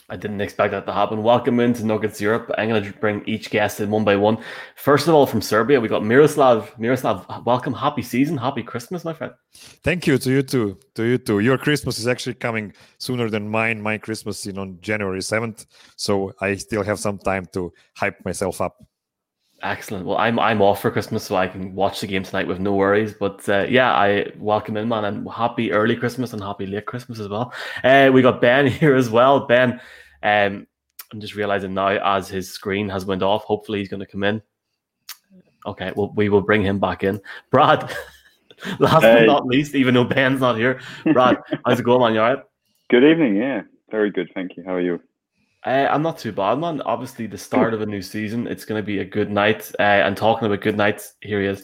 I didn't expect that to happen. Welcome into Nuggets Europe. I'm going to bring each guest in one by one. First of all, from Serbia, we got Miroslav. Miroslav, welcome. Happy season. Happy Christmas, my friend. Thank you to you too. To you too. Your Christmas is actually coming sooner than mine. My Christmas is on January 7th, so I still have some time to hype myself up. Excellent. Well, I'm off for Christmas, so I can watch the game tonight with no worries. But yeah, I welcome in, man, and happy early Christmas and happy late Christmas as well. We got Ben here as well. Ben, I'm just realizing now as his screen has went off. Hopefully, he's going to come in. Okay, well, we will bring him back in. Brad, last but not least, even though Ben's not here, Brad, how's it going, man? You all right? Good evening. Yeah, very good. Thank you. How are you? I'm not too bad, man. Obviously, the start of a new season. It's going to be a good night. And talking about good nights, here he is.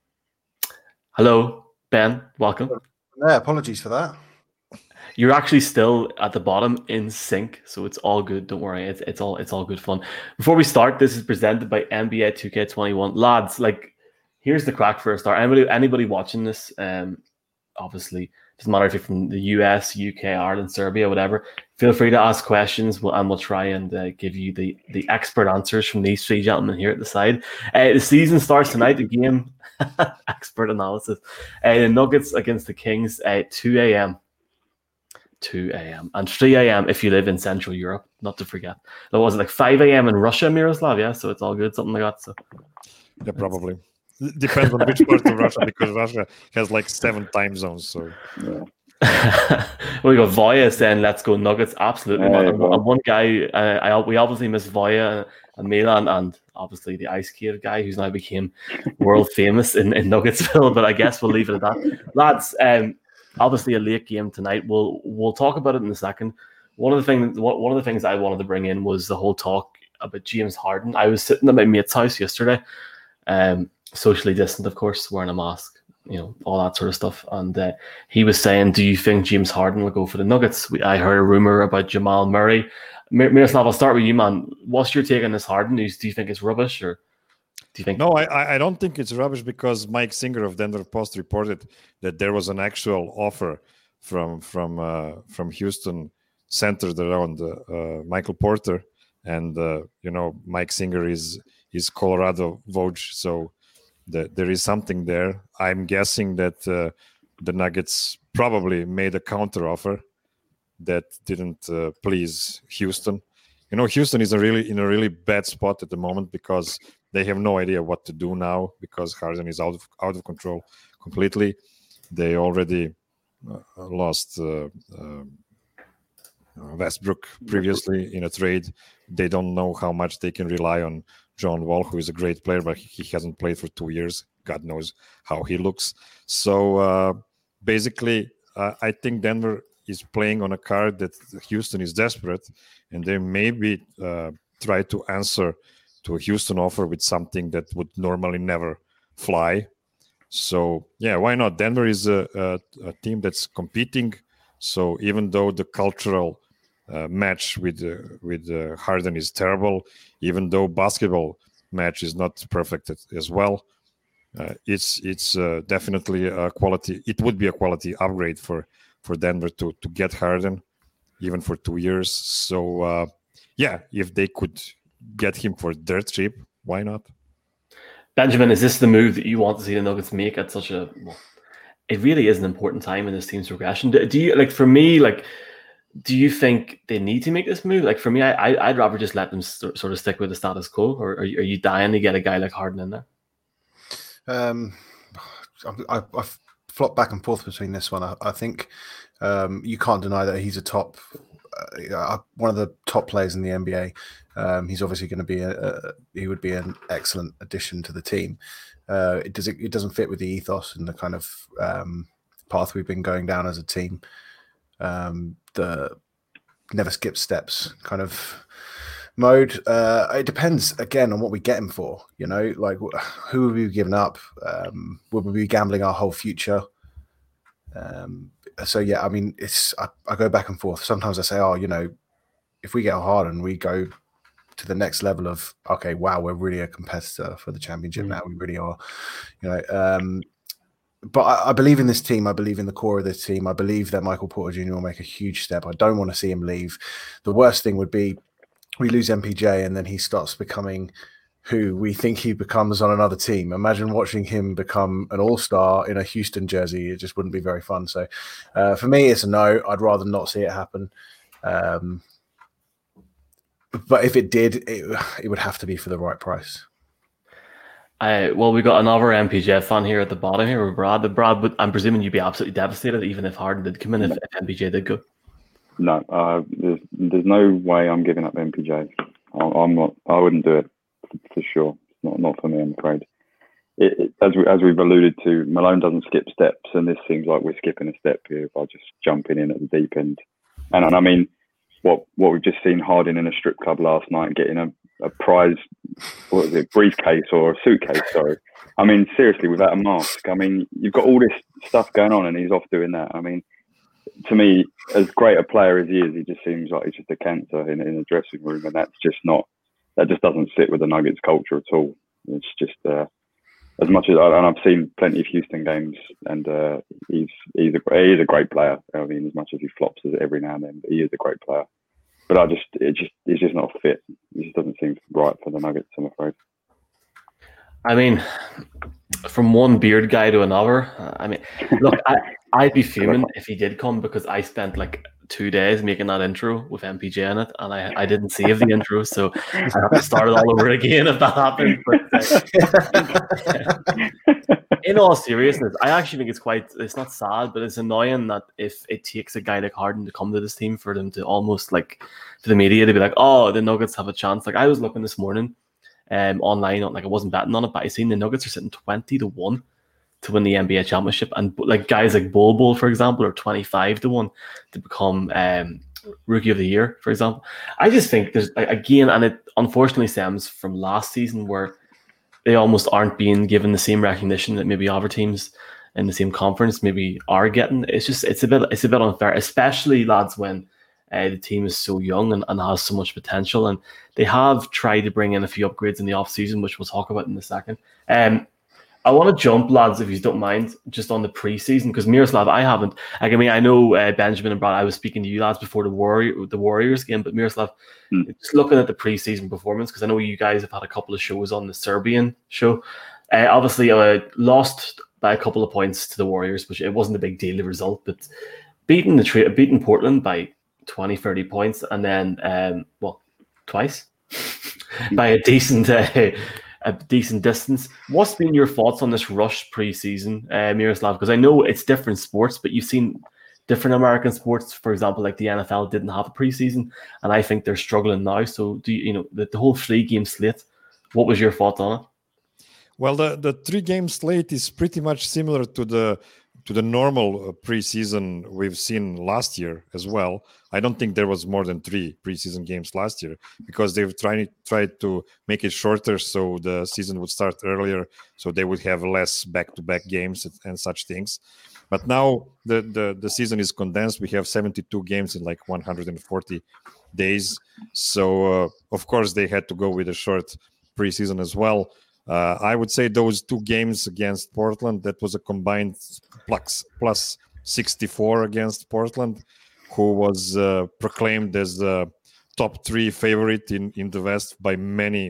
Hello, Ben. Welcome. Yeah, apologies for that. You're actually still at the bottom in sync, so it's all good. Don't worry, it's all good fun. Before we start, this is presented by NBA 2K21. Lads, here's the crack for a start. Anybody watching this, obviously, doesn't matter if you're from the US, UK, Ireland, Serbia, whatever. Feel free to ask questions, and we'll try and give you the expert answers from these three gentlemen here at the side. The season starts tonight. The game, expert analysis. The Nuggets against the Kings at 2 a.m. 2 a.m. and 3 a.m. if you live in Central Europe, not to forget. That was 5 a.m. in Russia, Miroslav, yeah? So it's all good, something like that. So yeah, probably. Depends on which part of Russia, because Russia has 7 time zones. So yeah. We got Voya saying, "Let's go Nuggets!" Absolutely, man. And one guy, we obviously miss Voya and Milan, and obviously the Ice Cave guy, who's now became world famous in Nuggetsville. But I guess we'll leave it at that, lads. Obviously, a late game tonight. We'll talk about it in a second. One of the things I wanted to bring in was the whole talk about James Harden. I was sitting at my mate's house yesterday, socially distant, of course, wearing a mask, all that sort of stuff. And he was saying, "Do you think James Harden will go for the Nuggets?" I heard a rumor about Jamal Murray. Miroslav, I'll start with you, man. What's your take on this Harden news? Do you think it's rubbish, or do you think? No, I don't think it's rubbish, because Mike Singer of Denver Post reported that there was an actual offer from Houston centered around Michael Porter, and Mike Singer is Colorado Woj, so there is something there. I'm guessing that the Nuggets probably made a counter offer that didn't please Houston. Houston is in a really bad spot at the moment, because they have no idea what to do now, because Harden is out of control completely. They already lost Westbrook previously in a trade. They don't know how much they can rely on John Wall, who is a great player, but he hasn't played for 2 years. God knows how he looks. So basically, I think Denver is playing on a card that Houston is desperate, and they maybe try to answer to a Houston offer with something that would normally never fly. So yeah, why not? Denver is a team that's competing. So even though the cultural match with Harden is terrible, even though basketball match is not perfect as well, it's definitely a quality. It would be a quality upgrade for Denver to get Harden, even for 2 years. So yeah, if they could get him for dirt cheap, why not? Benjamin, is this the move that you want to see the Nuggets make at such a? Well, it really is an important time in this team's progression. Do you for me? Do you think they need to make this move? For me, I'd rather just let them sort of stick with the status quo. Or are you dying to get a guy like Harden in there? I've flopped back and forth between this one. I think you can't deny that he's one of the top players in the NBA. He's obviously going to be he would be an excellent addition to the team. It doesn't fit with the ethos and the kind of path we've been going down as a team. The never skip steps kind of mode. It depends again on what we get him for. Who would we be giving up? Would we be gambling our whole future? So yeah, I mean, I go back and forth. Sometimes I say, if we get Harden, we go to the next level of, okay, wow, we're really a competitor for the championship now. We really are, but I believe in this team. I believe in the core of this team. I believe that Michael Porter Jr. will make a huge step. I don't want to see him leave. The worst thing would be we lose MPJ and then he starts becoming who we think he becomes on another team. Imagine watching him become an all-star in a Houston jersey. It just wouldn't be very fun. So for me, it's a no. I'd rather not see it happen. But if it did, it would have to be for the right price. Well, we got another MPJ fan here at the bottom here with Brad. Brad, I'm presuming you'd be absolutely devastated even if Harden did come in, if MPJ did go. No, there's no way I'm giving up MPJ. I'm not. I wouldn't do it for sure. Not for me, I'm afraid. As we've alluded to, Malone doesn't skip steps, and this seems like we're skipping a step here by just jumping in at the deep end. And I mean, what we've just seen Harden in a strip club last night getting a prize, what was it, briefcase or a suitcase? Sorry. I mean, seriously, without a mask. I mean, you've got all this stuff going on, and he's off doing that. I mean, to me, as great a player as he is, he just seems like he's just a cancer in a dressing room, and that just doesn't sit with the Nuggets culture at all. It's just as much as and I've seen plenty of Houston games, and he's a great player. I mean, as much as he flops every now and then, but he is a great player. But it's just not a fit. It just doesn't seem right for the Nuggets, I'm afraid. I mean, from one beard guy to another. I mean, look, I'd be fuming if he did come because I spent like 2 days making that intro with MPJ in it, and I didn't save the intro, so I have to start it all over again if that happened. But in all seriousness, I actually think it's not sad, but it's annoying that if it takes a guy like Harden to come to this team for them to almost like for the media to be like, oh, the Nuggets have a chance. Like I was looking this morning online, like I wasn't betting on it, but I seen the Nuggets are sitting 20-1 to win the NBA championship, and like guys like Bol, for example, are 25-1 to become rookie of the year, for example. I just think there's again, and it unfortunately stems from last season where they almost aren't being given the same recognition that maybe other teams in the same conference maybe are getting. It's a bit unfair, especially lads when the team is so young and has so much potential, and they have tried to bring in a few upgrades in the off season, which we'll talk about in a second. I want to jump, lads, if you don't mind, just on the preseason, because Miroslav, I haven't. I know Benjamin and Brad, I was speaking to you lads before the Warriors game, but Miroslav, just looking at the preseason performance, because I know you guys have had a couple of shows on the Serbian show. Obviously, lost by a couple of points to the Warriors, which it wasn't a big deal, the result, but beating Portland by 20, 30 points, and then, twice by a decent distance. What's been your thoughts on this rush preseason, Miroslav? Because I know it's different sports, but you've seen different American sports, for example, like the NFL didn't have a preseason, and I think they're struggling now. So, do you the whole 3-game slate? What was your thought on it? Well, the 3-game slate is pretty much similar to the normal preseason we've seen last year as well. I don't think there was more than 3 preseason games last year because they've tried to make it shorter so the season would start earlier, so they would have less back-to-back games and such things. But now the season is condensed. We have 72 games in like 140 days. So, of course, they had to go with a short preseason as well. I would say those 2 games against Portland, that was a combined plus 64 against Portland, who was proclaimed as the top 3 favorite in the West by many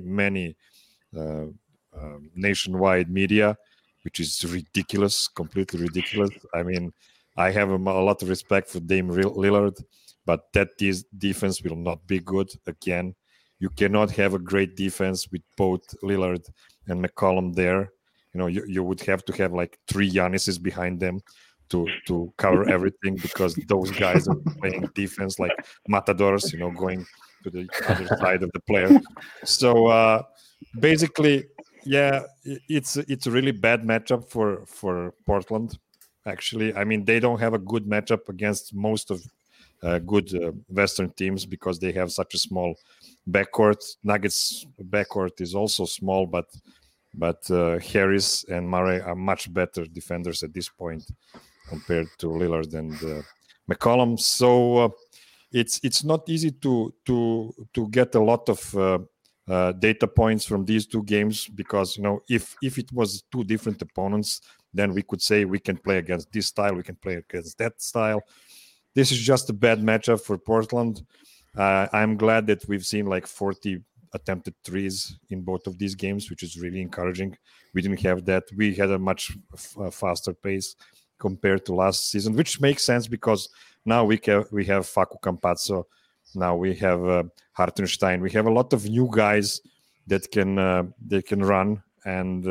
nationwide media, which is ridiculous, completely ridiculous. I mean, I have a lot of respect for Dame Lillard, but that defense will not be good again. You cannot have a great defense with both Lillard and McCollum there. You would have to have like 3 Giannis's behind them to cover everything because those guys are playing defense like matadors, going to the other side of the player. So basically, yeah, it's a really bad matchup for Portland. Actually, I mean, they don't have a good matchup against most of good Western teams because they have such a small backcourt. Nuggets backcourt is also small, but Harris and Murray are much better defenders at this point compared to Lillard and McCollum. So it's not easy to get a lot of data points from these two games, because if it was two different opponents, then we could say we can play against this style, we can play against that style. This is just a bad matchup for Portland. I'm glad that we've seen like 40 attempted threes in both of these games, which is really encouraging. We didn't have that. We had a much faster pace compared to last season, which makes sense because now we have Facu Campazzo, now we have Hartenstein. We have a lot of new guys that can run, and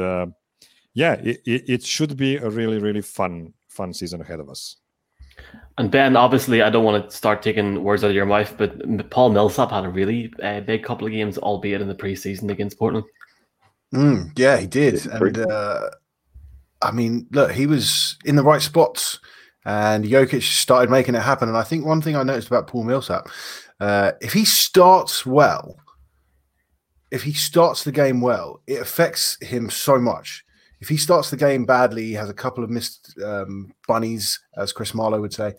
it should be a really, really fun season ahead of us. And Ben, obviously, I don't want to start taking words out of your mouth, but Paul Millsap had a really big couple of games, albeit in the preseason against Portland. Yeah, he did. And I mean, look, he was in the right spots, and Jokic started making it happen. And I think one thing I noticed about Paul Millsap, if he starts well, if he starts the game well, it affects him so much. If he starts the game badly, he has a couple of missed bunnies, as Chris Marlowe would say.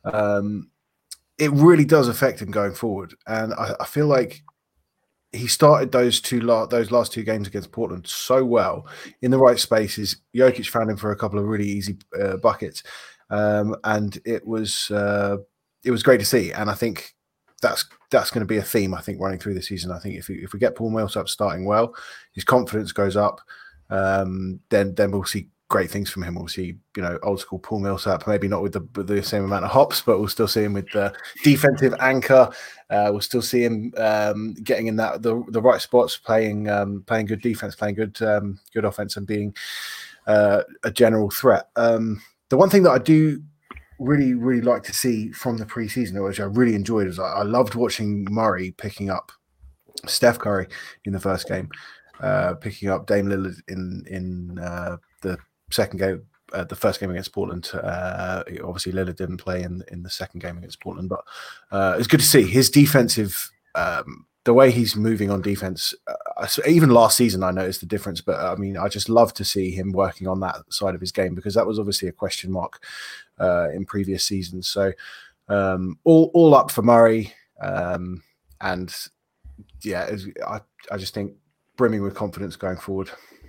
It really does affect him going forward. And I feel like he started those last two games against Portland so well in the right spaces. Jokic found him for a couple of really easy buckets, and it was great to see. And I think that's going to be a theme, I think, running through the season. I think if we get Paul Millsap starting well, his confidence goes up. Then we'll see great things from him. We'll see, old school Paul Millsap, maybe not with the same amount of hops, but we'll still see him with the defensive anchor. We'll still see him getting in the right spots, playing good defense, playing good offense, and being a general threat. The one thing that I do really, really like to see from the preseason, which I really enjoyed, is I loved watching Murray picking up Steph Curry in the first game. Picking up Dame Lillard in the second game, the first game against Portland. Obviously, Lillard didn't play in the second game against Portland, but it's good to see his defensive, the way he's moving on defense. Even last season, I noticed the difference, but I mean, I just love to see him working on that side of his game, because that was obviously a question mark in previous seasons. So all up for Murray, and yeah, I just think brimming with confidence going forward.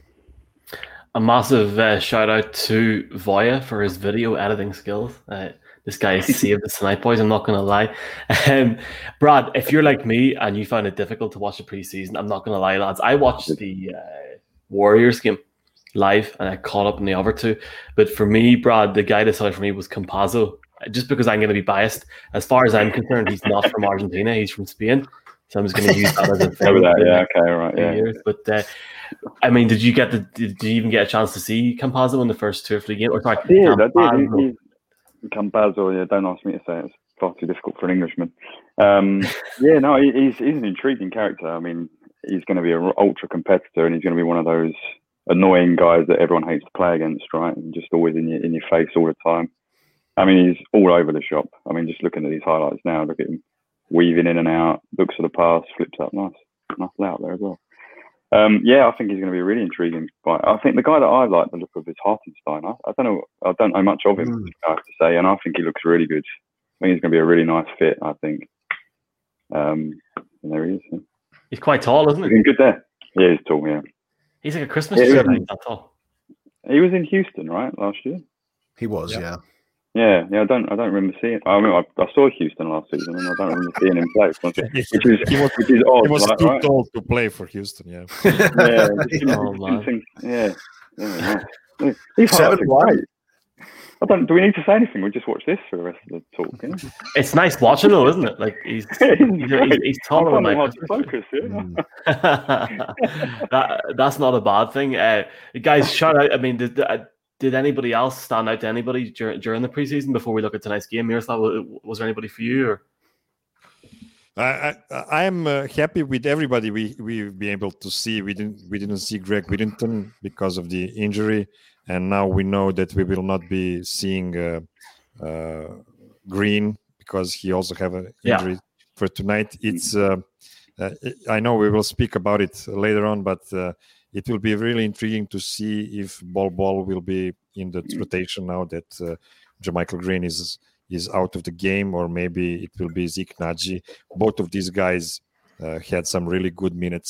A massive shout out to Voya for his video editing skills. This guy has saved the tonight, boys. I'm not going to lie. Brad, if you're like me and you found it difficult to watch the preseason, I'm not going to lie, lads. I watched the Warriors game live and I caught up in the other two. But for me, Brad, the guy that decided for me was Campazzo. Just because I'm going to be biased, as far as I'm concerned, he's not from Argentina. He's from Spain. So I'm just going to use that as a thing. Years. But I mean, did you even get a chance to see Campazzo in the first 2 or 3 games? Or sorry, I did. Campazzo, yeah, don't ask me to say it. It's far too difficult for an Englishman. He's an intriguing character. I mean, he's going to be an ultra competitor, and he's going to be one of those annoying guys that everyone hates to play against, right? And just always in your face all the time. I mean, he's all over the shop. I mean, just looking at these highlights now, look at him weaving in and out, looks for the pass, flips up, nice layout there as well. I think he's going to be a really intriguing fight. I think the guy that I like the look of is Hartenstein. I don't know much of him, I have to say, and I think he looks really good. I think he's going to be a really nice fit, I think. And there he is. Yeah. He's quite tall, isn't he? He's good there. Yeah, he's tall, yeah. He's like a Christmas tree, that tall. He was in Houston, right, last year? He was, yeah. Yeah, I don't remember seeing. I mean, I saw Houston last season, and I don't remember seeing him play. Which is odd. He was right, too right? tall to play for Houston. Yeah. Nice. He's great. Do we need to say anything? We just watch this for the rest of the talk. Yeah? It's nice watching, though, isn't it? Like he's taller than my focus. Yeah. That's not a bad thing. Guys, shout out. I mean, did anybody else stand out to anybody during the preseason before we look at tonight's game? Miroslav, was there anybody for you? Or? I am happy with everybody we've been able to see. We didn't see Greg Whittington because of the injury, and now we know that we will not be seeing Green because he also have an injury for tonight. It's I know we will speak about it later on, but it will be really intriguing to see if Bol will be in the rotation now that JaMychal Green is out of the game, or maybe it will be Zeke Naji. Both of these guys had some really good minutes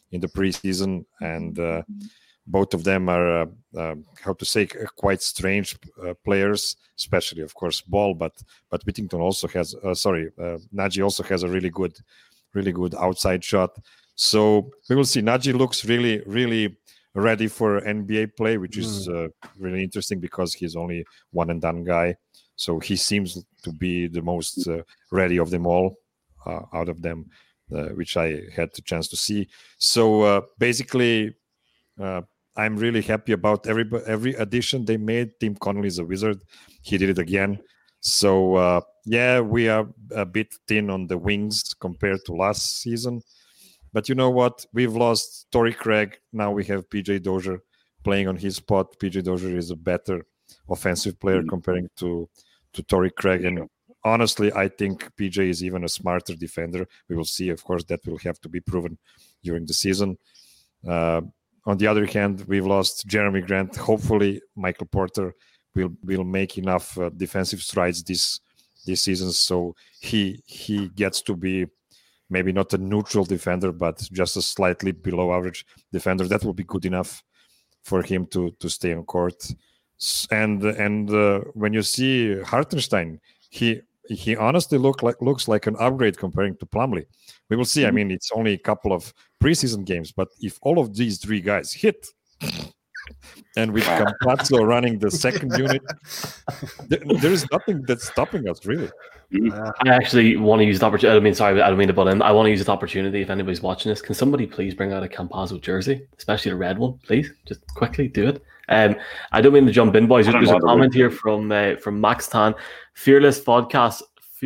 in the preseason, and both of them are quite strange players, especially of course Ball, but Whittington also has Nagy also has a really good outside shot. So we will see. Nagy looks really ready for NBA play, which is really interesting because he's only one and done guy. So he seems to be the most ready of them all out of them, which I had the chance to see. So basically, I'm really happy about every addition they made. Tim Connolly is a wizard. He did it again. So we are a bit thin on the wings compared to last season. But you know what? We've lost Torrey Craig. Now we have PJ Dozier playing on his spot. PJ Dozier is a better offensive player comparing to Torrey Craig. And honestly, I think PJ is even a smarter defender. We will see. Of course, that will have to be proven during the season. On the other hand, we've lost Jeremy Grant. Hopefully, Michael Porter will make enough defensive strides this season, so he gets to be maybe not a neutral defender, but just a slightly below average defender. That will be good enough for him to stay on court. And when you see Hartenstein, he honestly looks like an upgrade comparing to Plumlee. We will see. I mean, it's only a couple of preseason games, but if all of these three guys hit, and with Campazzo running the second unit, there is nothing that's stopping us, really. I actually want to use the opportunity. I don't mean to butt in. I want to use this opportunity. If anybody's watching this, can somebody please bring out a Campazzo jersey, especially the red one, please? Just quickly do it. I don't mean to jump in, boys. There's a comment here from Max Tan. Fearless forecast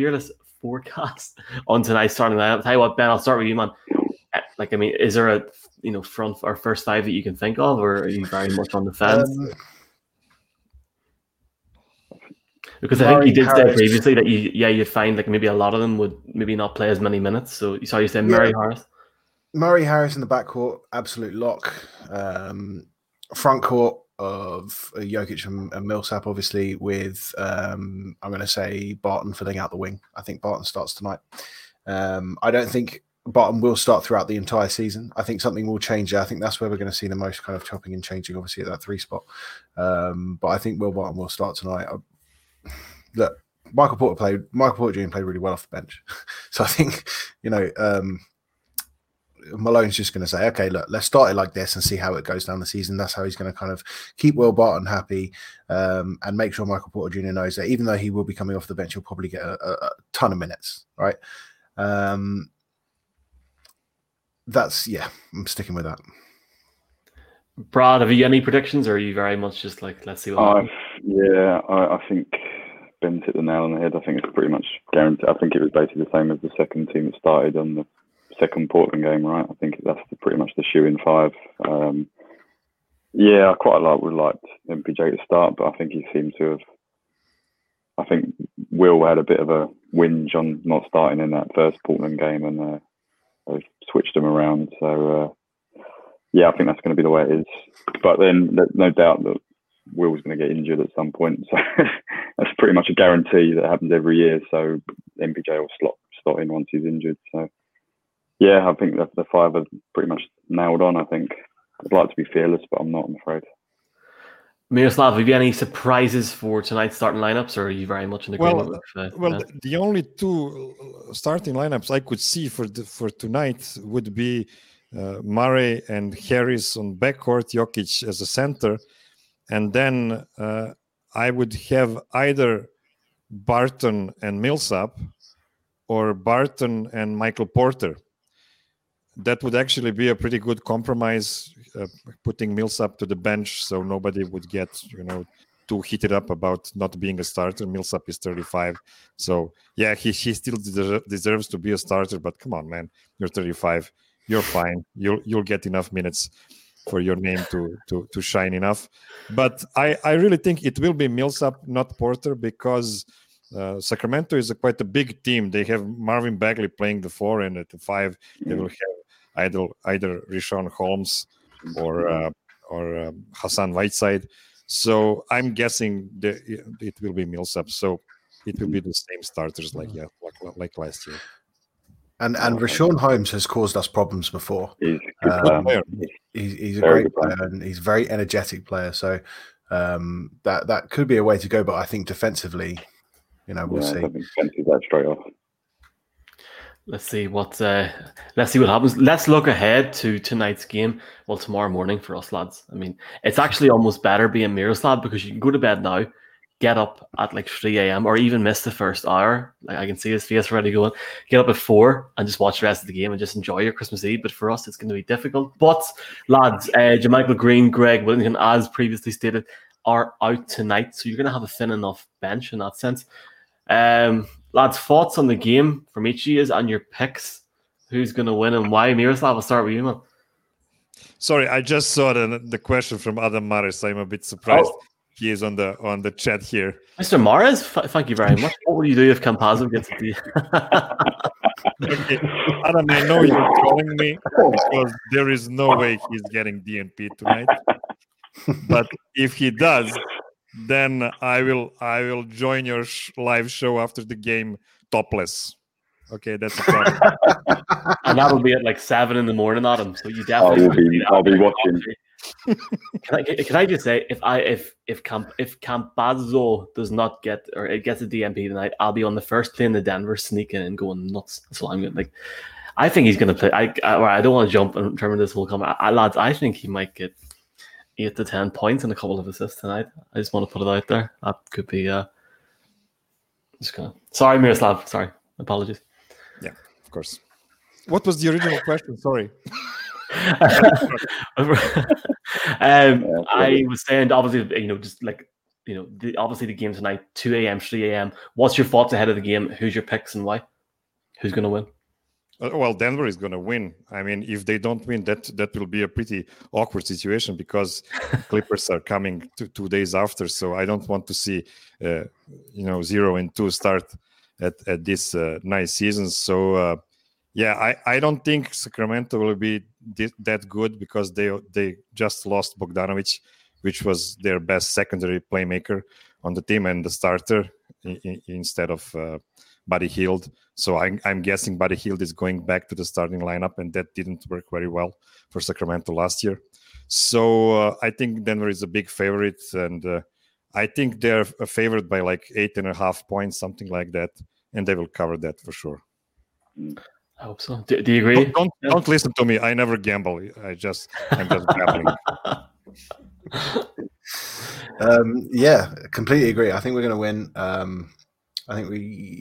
on tonight's starting lineup. Tell you what, Ben, I'll start with you, man. Is there a front or first five that you can think of, or are you very much on the fence? Because I think you did say previously that you'd find like maybe a lot of them would maybe not play as many minutes. So you said Murray Harris. Murray Harris in the backcourt, absolute lock. Front court of Jokic and Millsap, obviously, with I'm going to say Barton filling out the wing. I think Barton starts tonight. I don't think Barton will start throughout the entire season. I think something will change there. I think that's where we're going to see the most kind of chopping and changing, obviously, at that 3 spot. But I think Will Barton will start tonight. Look, Michael Porter Jr. played really well off the bench. So I think, Malone's just going to say, okay, look, let's start it like this and see how it goes down the season. That's how he's going to kind of keep Will Barton happy and make sure Michael Porter Jr. knows that even though he will be coming off the bench, he'll probably get a ton of minutes, right? I'm sticking with that. Brad, have you any predictions, or are you very much just like, let's see what happens? I think Ben's hit the nail on the head. I think it's pretty much guaranteed. I think it was basically the same as the second team that started on the second Portland game, right? I think that's pretty much the shoe in 5. I quite would like MPJ to start, but I think he seemed to have. I think Will had a bit of a whinge on not starting in that first Portland game, and they've switched him around. So I think that's going to be the way it is. But then there's no doubt that Will's going to get injured at some point. So that's pretty much a guarantee that happens every year. So MPJ will slot in once he's injured. So. Yeah, I think the 5 are pretty much nailed on. I think I'd like to be fearless, but I'm not, I'm afraid. Miroslav, have you any surprises for tonight's starting lineups, or are you very much in agreement with? The only 2 starting lineups I could see for tonight would be Murray and Harris on backcourt, Jokic as a center, and then I would have either Barton and Millsap or Barton and Michael Porter. That would actually be a pretty good compromise, putting Millsap to the bench so nobody would get, too heated up about not being a starter. Millsap is 35. So, he still deserves to be a starter, but come on, man. You're 35. You're fine. You'll get enough minutes for your name to shine enough. But I really think it will be Millsap, not Porter, because Sacramento is quite a big team. They have Marvin Bagley playing the 4, and at the 5, they will have either Richaun Holmes or Hassan Whiteside. So I'm guessing it will be Millsap. So it will be the same starters like last year. And Rashawn Holmes has caused us problems before. He's a good player. He's a great player, and he's a very energetic player. So that could be a way to go. But I think defensively, we'll see. I think defensively that straight off. Let's see what happens. Let's look ahead to tonight's game. Well, tomorrow morning for us lads. I mean, it's actually almost better being Miroslav because you can go to bed now, get up at like 3 a.m. or even miss the first hour. Like I can see his face already going. Get up at 4 and just watch the rest of the game and just enjoy your Christmas Eve. But for us, it's going to be difficult. But lads, JaMychal Green, Greg Whittington, as previously stated, are out tonight, so you're going to have a thin enough bench in that sense. Lads, thoughts on the game from each of you and your picks. Who's going to win and why? Miroslav, I'll start with you, man. Sorry, I just saw the question from Adam Maris. I'm a bit surprised. He is on the chat here. Mr. Maris, thank you very much. What will you do if Campazzo gets a D? Okay. Adam, I know you're trolling me because there is no way he's getting DNP tonight. But if he does, then I will join your live show after the game topless. Okay, that's a problem. And that'll be at like 7 a.m, Adam. So you definitely. I'll be watching. Can I just say if Campazzo does not get or it gets a DNP tonight, I'll be on the first plane to Denver, sneaking and going nuts. That's what I'm going like. I think he's going to play. I don't want to jump and determine this will come. Lads, I think he might get 8 to 10 points and a couple of assists tonight. I just want to put it out there. That could be. Sorry, Miroslav. Sorry, apologies. Yeah, of course. What was the original question? Sorry. I was saying, obviously, obviously the game tonight, 2 a.m., 3 a.m. What's your thoughts ahead of the game? Who's your picks and why? Who's going to win? Well, Denver is going to win. I mean, if they don't win, that will be a pretty awkward situation because Clippers are coming 2 days after. So I don't want to see, 0-2 start at this nice season. So, I don't think Sacramento will be that good because they just lost Bogdanovic, which was their best secondary playmaker on the team and the starter instead of Buddy Hield. So I'm guessing Buddy Hield is going back to the starting lineup, and that didn't work very well for Sacramento last year. So I think Denver is a big favorite, and I think they're favored by like 8.5 points, something like that, and they will cover that for sure. I hope so. Do you agree? Don't listen to me. I never gamble. I'm just gambling. Completely agree. I think we're going to win. I think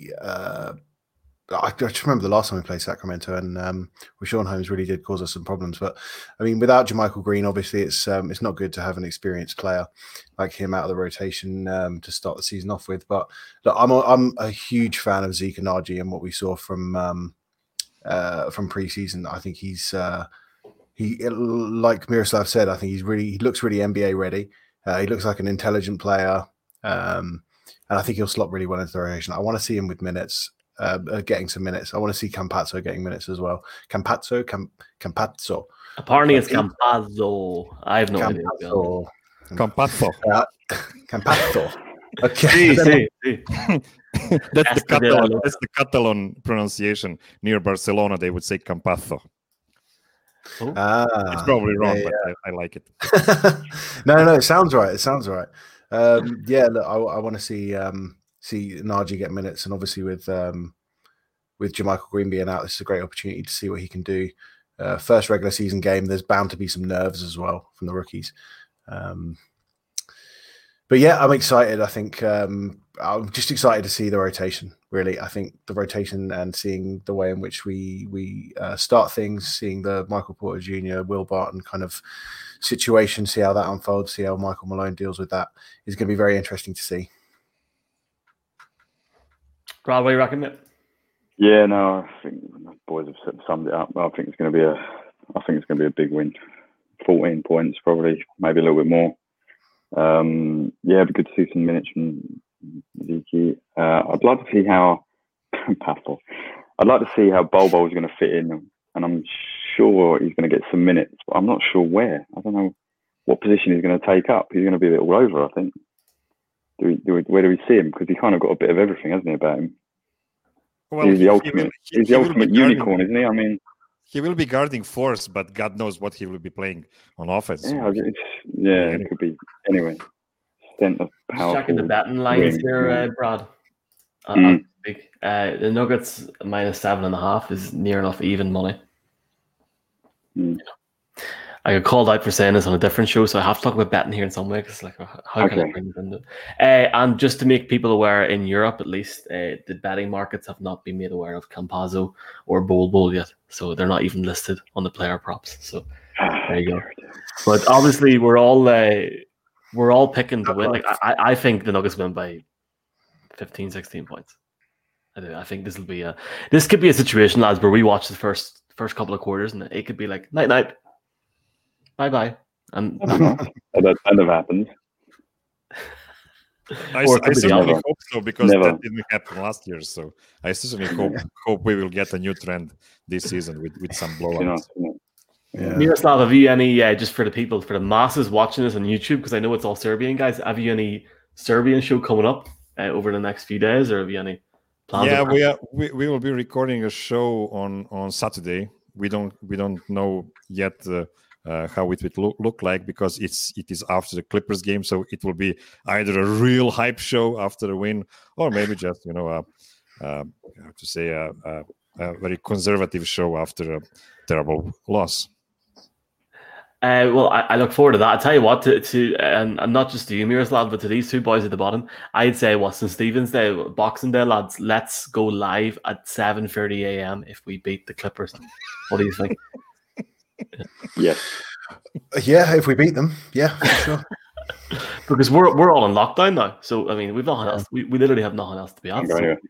I just remember the last time we played Sacramento, and Rashawn Holmes really did cause us some problems. But I mean, without JaMychal Green, obviously it's not good to have an experienced player like him out of the rotation to start the season off with. But look, I'm a huge fan of Zeke Nnaji and what we saw from preseason. I think he's like Miroslav said, I think he looks really NBA ready. He looks like an intelligent player, and I think he'll slot really well into the rotation. I want to see him with minutes, getting some minutes. I want to see Campazzo getting minutes as well. Campazzo. Apparently, it's Campazzo. I have no idea. Campazzo. Campazzo. Okay. That's the Catalan pronunciation. Near Barcelona, they would say Campazzo. It's probably wrong, but I like it. No, it sounds right. Look, I want to see Nnaji get minutes, and obviously with JaMychal Green being out, this is a great opportunity to see what he can do. First regular season game, there's bound to be some nerves as well from the rookies. But yeah, I'm excited. I think I'm just excited to see the rotation. Really, I think the rotation and seeing the way in which we start things, seeing the Michael Porter Jr., Will Barton kind of situation, see how that unfolds, see how Michael Malone deals with that is going to be very interesting to see. Brad, what do you reckon, mate? Yeah, no, I think the boys have summed it up. I think it's going to be a big win. 14 points, probably, maybe a little bit more. It'd be good to see some minutes from Zeke. I'd like to see how Bol is going to fit in, and I'm sure he's going to get some minutes, but I'm not sure where. I don't know what position he's going to take up. He's going to be a bit all over, I think. Where do we see him? Because he kind of got a bit of everything, hasn't he, about him? Well, he's the ultimate unicorn, isn't he? I mean, he will be guarding force, but God knows what he will be playing on offense. It could be anyway. Extent of powerful. Checking the betting lines here, Brad. The Nuggets -7.5 is near enough even money. I got called out for saying this on a different show, so I have to talk about betting here in some way. Because like, how can I bring this into it? And just to make people aware, in Europe at least, the betting markets have not been made aware of Campazzo or Bol yet, so they're not even listed on the player props. So there you go. But obviously, we're all picking to win. Like I think the Nuggets win by 15, 16 points. I do. I think this could be a situation, lads, where we watch the first couple of quarters, and it could be like night. Bye. And that never happens. I certainly hope so, because that didn't happen last year. So I certainly hope we will get a new trend this season with some blowouts. Miroslav, have you any, just for the masses watching this on YouTube, because I know it's all Serbian guys, have you any Serbian show coming up over the next few days, or have you any plans? Yeah, we will be recording a show on Saturday. We don't know yet how it will look like, because it is after the Clippers game, so it will be either a real hype show after a win, or maybe just a very conservative show after a terrible loss. Well, I look forward to that. I tell you what, and not just to you, Miroslav, but to these two boys at the bottom, I'd say St. Stephen's Day, Boxing Day, lads, let's go live at 7:30 a.m. if we beat the Clippers. What do you think? Yes. Yeah, if we beat them, yeah, for sure. Because we're all in lockdown now, so I mean, we've nothing else. We literally have nothing else to be on.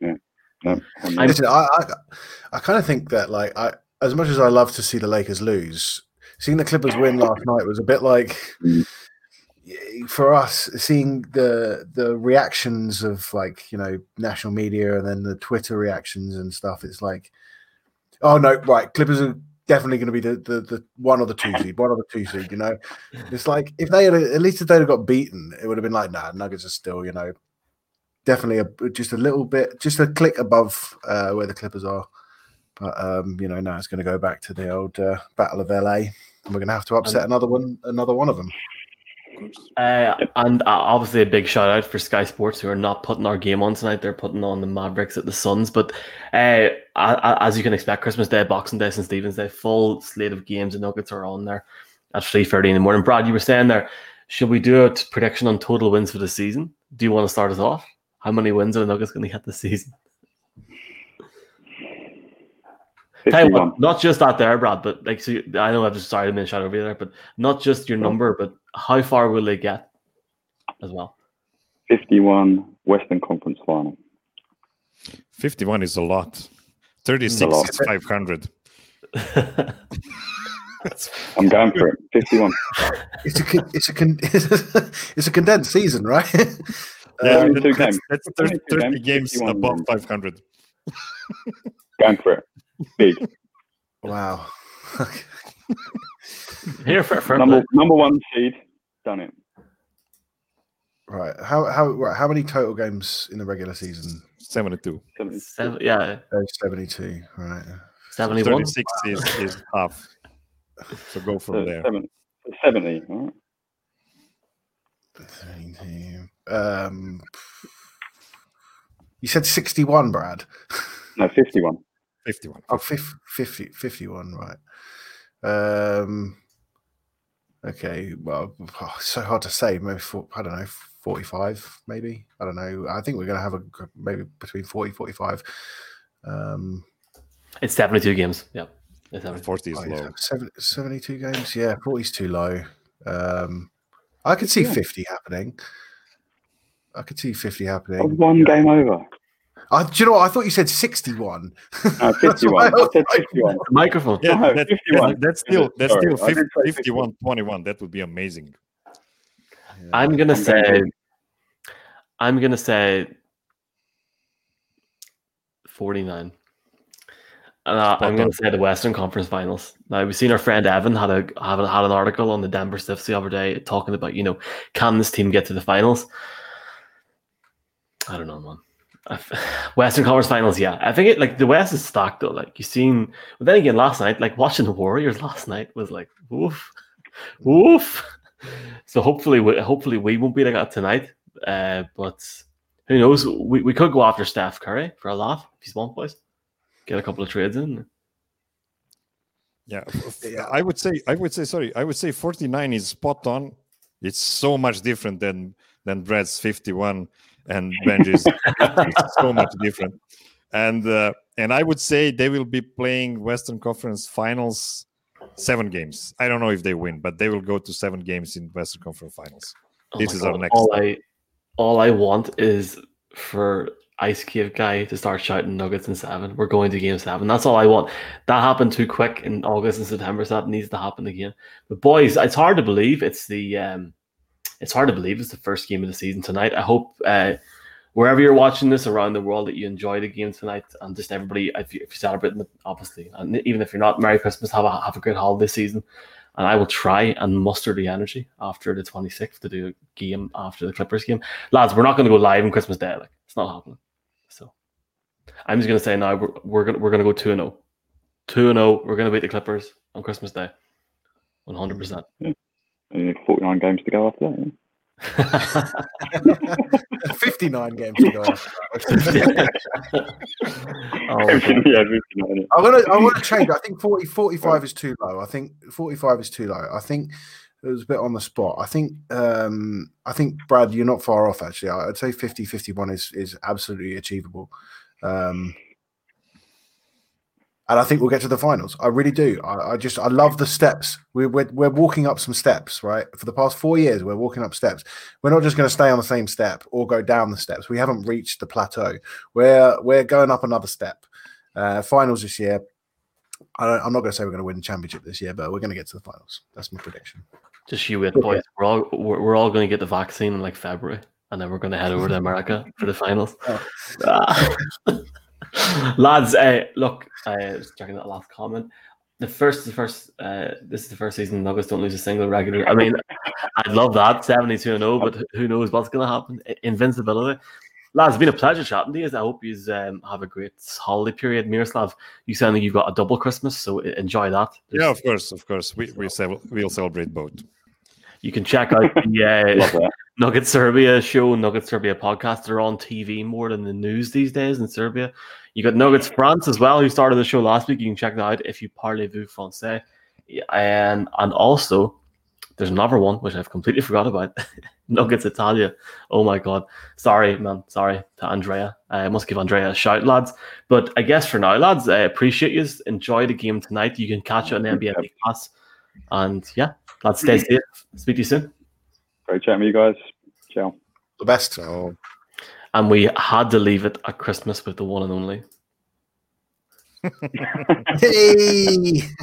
I kind of think that, like, as much as I love to see the Lakers lose, seeing the Clippers win last night was a bit like, for us, seeing the reactions of, like, national media and then the Twitter reactions and stuff. It's like, oh no, right, Clippers are definitely going to be the 1 or the 2 seed. It's like, if they'd have got beaten, it would have been like, nah, Nuggets are still, definitely just a little bit, just a click above where the Clippers are. But now it's going to go back to the old Battle of LA, and we're going to have to upset another one of them. And obviously a big shout out for Sky Sports, who are not putting our game on tonight. They're putting on the Mavericks at the Suns. But as you can expect, Christmas Day, Boxing Day, St. Stephen's Day, full slate of games. The Nuggets are on there at 3:30 in the morning. Brad, you were saying there, should we do a prediction on total wins for the season? Do you want to start us off? How many wins are the Nuggets going to get this season? Tell you what, not just that there, Brad, but like, so I know I've just started a minute shot over there, but not just your number, but how far will they get as well? 51 Western Conference Final. 51 is a lot. 36 is 500. I'm going for it. 51. It's a condensed season, right? Yeah, that's 30 games above 500. Going for it. Big. Wow. Here for number 1 seed. Done it. Right. How many total games in the regular season? 72. 72. Right. 71. 36 is half. So go from there. 70. All right. 32. You said 61, Brad. No, 51. 51. Oh, 51, right. Okay, well, it's so hard to say. Maybe, 45, maybe. I don't know. I think we're going to have maybe between 40, 45. It's 72 games. Yeah. 40 is low. 72 games? Yeah, 40 is too low. I could see 50 happening. One game over. Do you know what? I thought you said 61. 51. I said 51. Microphone. Yeah, no, that's 51. That's still 51, 51-21. That would be amazing. Yeah. I'm gonna say 49. I'm going to say the Western Conference Finals. Now, we've seen our friend Evan had an article on the Denver Stiffs the other day talking about, can this team get to the finals? I don't know, man. Western Conference Finals, yeah. I think the West is stacked though. Like you seen, but then again, last night, like watching the Warriors last night was like, woof. So hopefully we won't be like that tonight. But who knows? We could go after Steph Curry for a laugh if he's want, boys. Get a couple of trades in. Yeah, I would say 49 is spot on. It's so much different than Brad's 51 and Benji's. It's so much different. And I would say they will be playing Western Conference Finals 7 games. I don't know if they win, but they will go to 7 games in Western Conference Finals. This is our next. All I want is for Ice Cave guy to start shouting Nuggets in 7. We're going to game 7. That's all I want. That happened too quick in August and September, so that needs to happen again. But boys, it's hard to believe it's the first game of the season tonight. I hope wherever you're watching this around the world that you enjoy the game tonight, and just everybody, if you're celebrating it, obviously, and even if you're not, Merry Christmas, have a great holiday season. And I will try and muster the energy after the 26th to do a game after the Clippers game. Lads, we're not going to go live on Christmas Day. Like, it's not happening. So I'm just going to say now we're going to go 2-0. 2-0. We're going to beat the Clippers on Christmas Day. 100%. Yeah. And you have 49 games to go after that. Yeah. 59 games to go. Yeah, 59. I want to change. I think 45 is too low. I think 45 is too low. I think it was a bit on the spot. I think Brad, you're not far off actually. I'd say 50-51 is absolutely achievable. And I think we'll get to the finals. I really do. I love the steps. We're walking up some steps, right? For the past 4 years, we're walking up steps. We're not just going to stay on the same step or go down the steps. We haven't reached the plateau. We're going up another step. Finals this year. I'm not going to say we're going to win the championship this year, but we're going to get to the finals. That's my prediction. Just you wait, boys. We're all going to get the vaccine in like February, and then we're going to head over to America for the finals. Lads, look, I was checking that last comment. This is the first season Nuggets don't lose a single regular. I mean, I'd love that 72-0, but who knows what's going to happen? Invincibility. Lads, it's been a pleasure chatting to you. I hope you have a great holiday period. Miroslav, you sound like you've got a double Christmas, so enjoy that. Yeah, of course. We'll celebrate both. You can check out the Nugget Serbia show, Nugget Serbia podcast. They're on TV more than the news these days in Serbia. You got Nuggets France as well, who started the show last week. You can check that out if you parlez-vous français. And also, there's another one, which I've completely forgot about. Nuggets Italia. Oh my God. Sorry, man. Sorry to Andrea. I must give Andrea a shout, lads. But I guess for now, lads, I appreciate you. Enjoy the game tonight. You can catch it on NBA League Pass. And yeah, lads, stay safe. Speak to you soon. Great chatting with you guys. Ciao. The best. So. And we had to leave it at Christmas with the one and only. Hey!